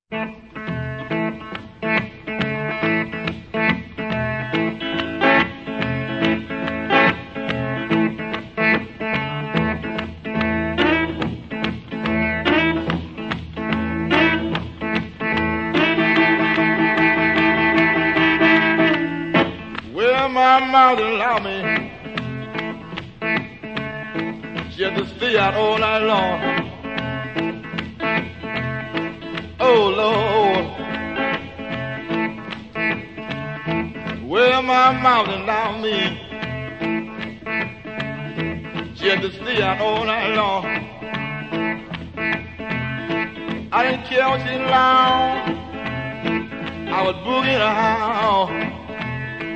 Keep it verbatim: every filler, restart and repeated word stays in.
Well, my mouth allow me just to stay out all night long. Oh, Lord. Well, my mouth allow me just to stay out all night long. I didn't care what she loud. I was boogieing around.